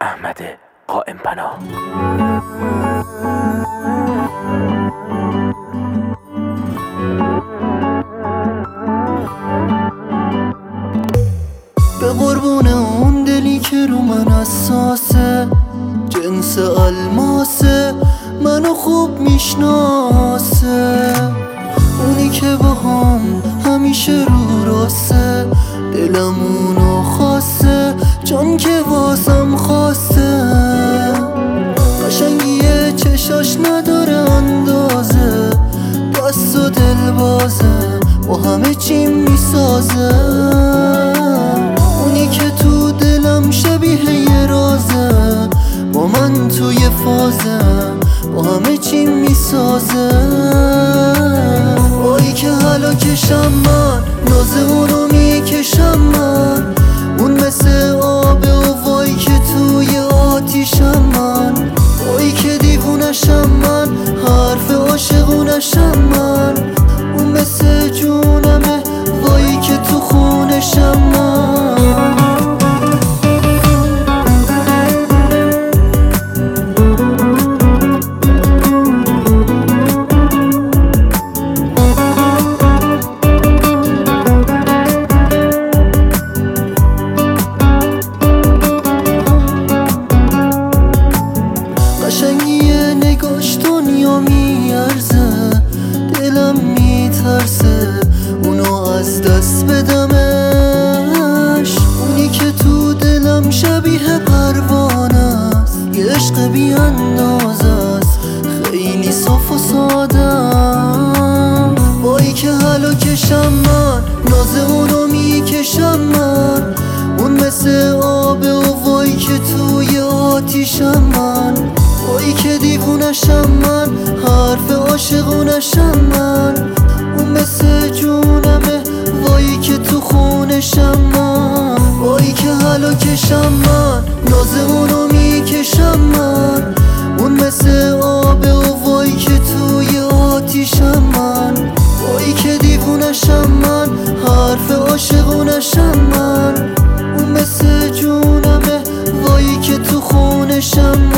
احمد قائم پناه. به قربون اون دلی که رو من حساسه، جنس الماسه، منو خوب میشناسه، اونی که با هم همیشه رو راسته، دلم اونو خواسته چون که واسم خواسته. قشنگیه چشاش نداره اندازه، دست و دل بازه با همه چی میسازه، اونی که تو دلم شبیه یه رازه، با من توی فازه با همه چی میسازه. وای که حالا کشم من، ناز اونو میکشم من، اون مثل آبه و وای که توی آتیشم من، وای که دیوونشم من، حرف عاشقونشم من، اون مثل جونمه وای که تو خونشم من. قشنگیه نگاش دنیا میارزه، دلم میترسه اونو از دست بدمش، اونی که تو دلم شبیه پروانه است، یه عشق بی اندازه است، خیلی صاف و ساده. وای که حالا کشم من، ناز اونو میکشم من، اون مثل آبه و وای که توی آتیشم من، وای که دیوونشم من، حرف عاشقونشم من، اون مثل جونمه وای که تو خونشم من. وای که حالا کشم من، ناز اونو میکشم من، اون مثل آبه و وای که توی آتیشم من، وای که دیوونشم من، حرف عاشقونشم من، اون مثل جونمه وای که تو خونشم من.